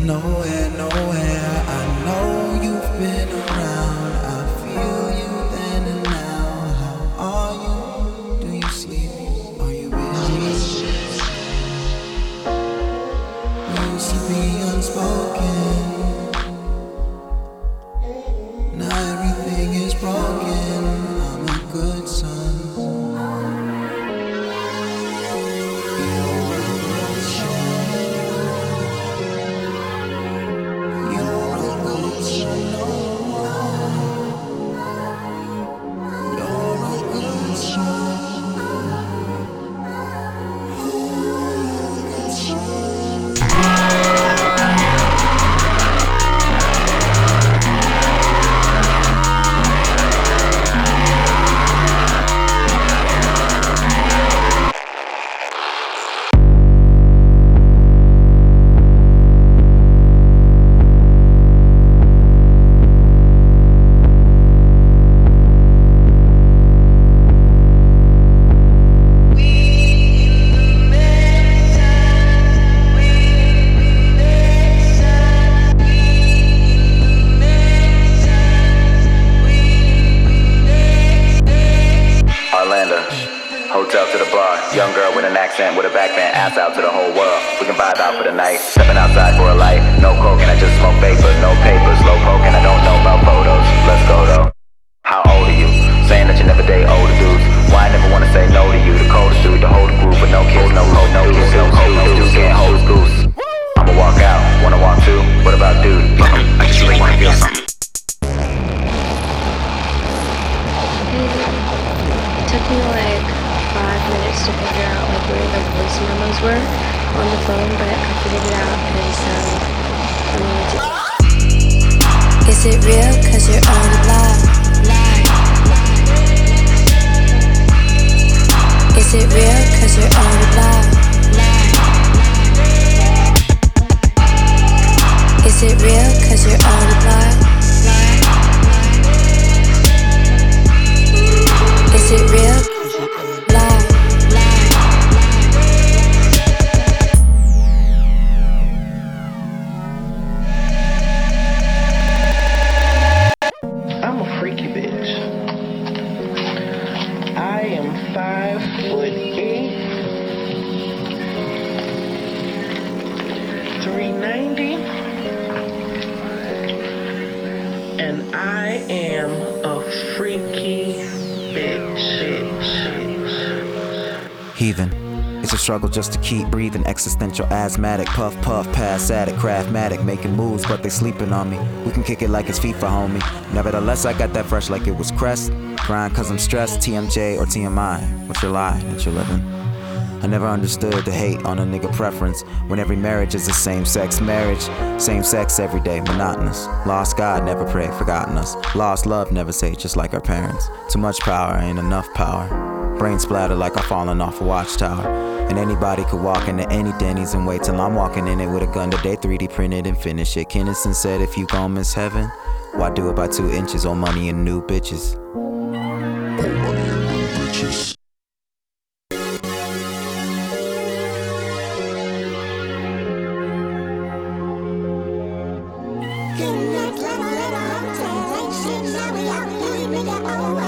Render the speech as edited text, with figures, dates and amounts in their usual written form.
Nowhere, nowhere. I know you've been around. I feel you then and now. How are you? Do you sleep? Are you busy? We used to be unspoken. Now everything is broken. I'm a good son. Hotel to the bar, young girl with an accent, with a backband, ass out to the whole world. We can vibe out for the night, stepping outside for a light. No coke and I just smoke vapor, no paper, slow poking. I don't know about photos. Let's go though. How old are you? Saying that you never date older dudes. Why I never wanna say no to you? The coldest dude, the whole group, but no kids, no hope, no kids, no hope. No dude can't hold his goose. I'ma walk out, wanna walk too. What about dude? Fuck him, I just really wanna feel something. It took me like 5 minutes to figure out like where the voice memos were on the phone, but I figured it out, and so I'm going to. Is it real? 'Cause you're on live. Is it real? 'Cause you're on live. Is it real? 'Cause you're on live. Is it real? Live. I'm a freaky bitch. I am 5'8", 390, and I am a freaky bitch. Heathen. It's a struggle just to keep breathing. Existential asthmatic, puff puff, pass addict, craftmatic, making moves but they sleeping on me. We can kick it like it's FIFA, homie. Nevertheless, I got that fresh like it was Crest. Grind 'cause I'm stressed, TMJ or TMI. What's your lie that you're living? I never understood the hate on a nigga preference when every marriage is a same-sex marriage. Same sex every day, monotonous. Lost God, never pray, forgotten us. Lost love, never say, just like our parents. Too much power, ain't enough power. Brain splatter like I'm falling off a watchtower. And anybody could walk into any Denny's and wait till I'm walking in it with a gun today, 3D printed and finish it. Kinnison said if you gon' miss heaven, why do it by 2 inches? Old money and new bitches. Old money and new bitches. Good luck, little, little, translation. Now we out, we make it over.